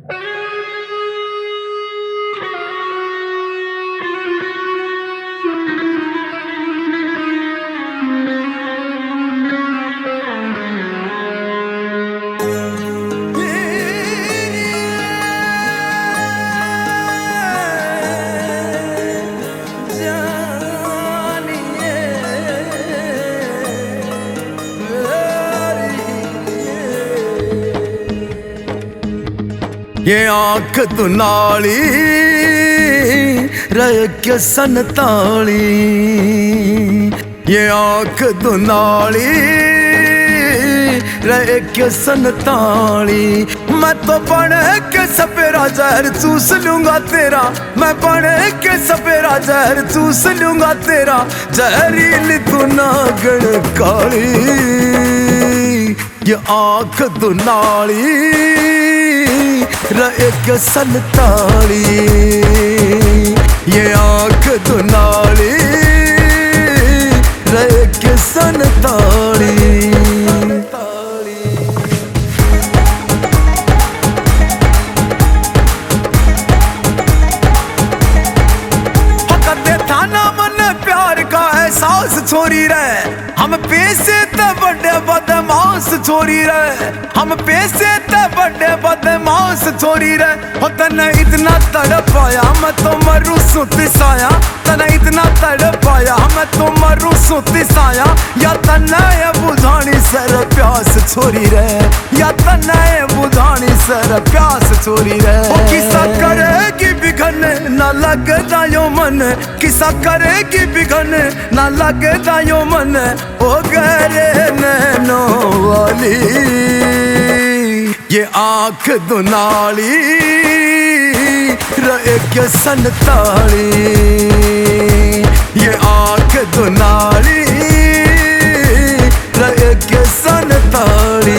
ये आंख दुनाली रह के सनताली, ये आंख दुनाली रह के सनताली। मैं तो बन के सपेरा जहर चूस लूंगा तेरा, मैं बन के सपेरा जहर चूस लूंगा तेरा। जहरीली तू नागण काली, ये आंख दुनाली रह के सनताली, ये आंख दुनाली रह के सनताली। छोरी रे हम पैसे ते बड़े बदमाश छोरी रे, हम पैसे ते बड़े बदमाश छोरी रे। हो तने इतना तड़पाया मैं तो मरूं सुती साया, तने इतना तड़पाया मैं तो मरूं सुती साया। या तने बुझानी सर प्यास छोरी रे, या तने बुझानी सर प्यास छोरी रे। किसा करेगी बिघन ना लगदा यो मन, किसा करेगी बिघन ना लगदा यो मन। ओ गरे नैनो वाली, ये आंख दुनाली रह के सनताली, ये आंख दुनाली रह के सनताली।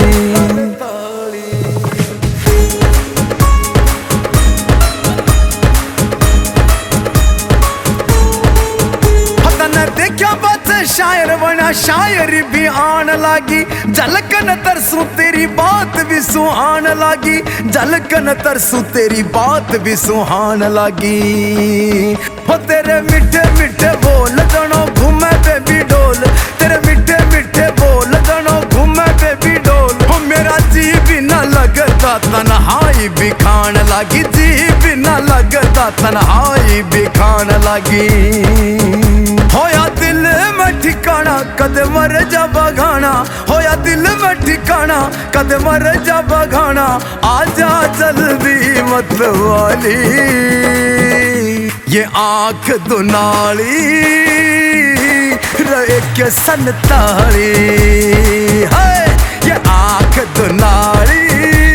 शायर बना शायरी भी आन लागी, झलकन तरसू तेरी बात भी सुहान लागी, झलकन तरसू तेरी बात भी सुहान लागी। हो तेरे मिठे मिठे बोल जनो घूमे बेबी डोल, तेरे मिठे मिठे बोल जनो घूमे बेबी डोल। हो मेरा जी भी ना लगता तन्हाई भी खान लागी, जी भी ना लगता तन्हाई भी खान लागी। होया दिल में ठिकाना कद मर जा बघाना, होया दिल में ठिकाना कद मर जा बघाना। आजा जल्दी मत वाली, ये आंख दुनाली रह के सनताली, ये आंख दुनाली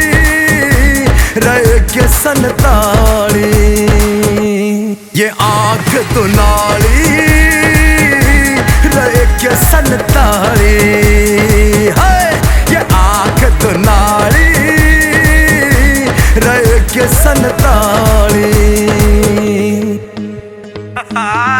रह के सनताली, ये आंख दुनाली रह के सनताली, ये आंख दुनाली रह के सनताली।